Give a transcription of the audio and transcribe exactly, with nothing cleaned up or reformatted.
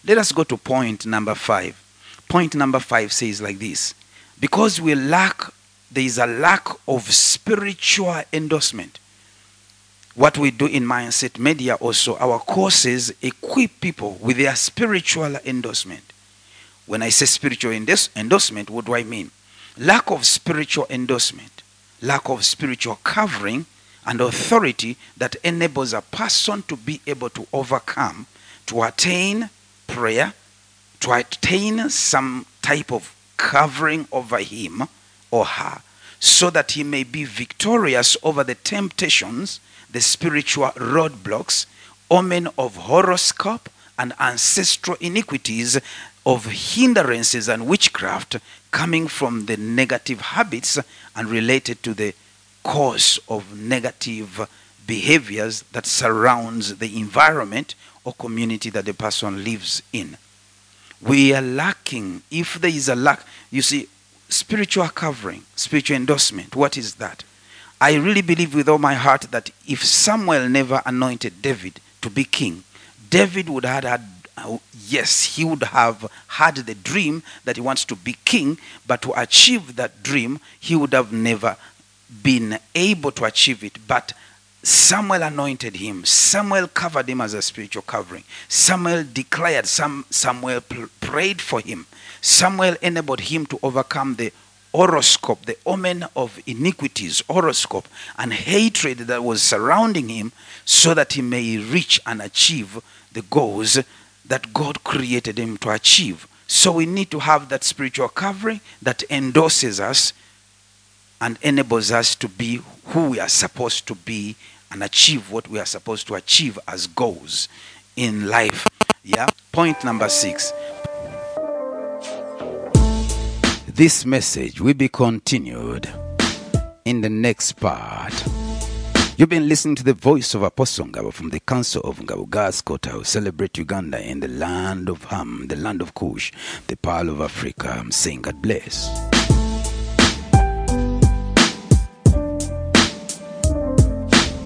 Let us go to point number five. Point number five says like this: because we lack, there is a lack of spiritual endorsement. What we do in Mindset Media also, our courses equip people with their spiritual endorsement. When I say spiritual endos- endorsement, what do I mean? Lack of spiritual endorsement, lack of spiritual covering and authority that enables a person to be able to overcome, to attain prayer, to attain some type of covering over him or her, so that he may be victorious over the temptations, the spiritual roadblocks, omen of horoscope and ancestral iniquities, of hindrances and witchcraft coming from the negative habits and related to the cause of negative behaviors that surrounds the environment or community that the person lives in. We are lacking, if there is a lack, you see, spiritual covering, spiritual endorsement. What is that? I really believe with all my heart that if Samuel never anointed David to be king, David would have had, uh, yes, he would have had the dream that he wants to be king, but to achieve that dream, he would have never been able to achieve it. But Samuel anointed him. Samuel covered him as a spiritual covering. Samuel declared, Sam, Samuel pr- prayed for him. Samuel enabled him to overcome the horoscope, the omen of iniquities, horoscope, and hatred that was surrounding him, so that he may reach and achieve the goals that God created him to achieve. So we need to have that spiritual covering that endorses us and enables us to be who we are supposed to be and achieve what we are supposed to achieve as goals in life. Yeah. Point number six. This message will be continued in the next part. You've been listening to the voice of Apostle Ngabo from the Council of Ngabo. God's Courthouse. Celebrate Uganda in the land of Ham, the land of Kush, the Pearl of Africa. I'm saying God bless.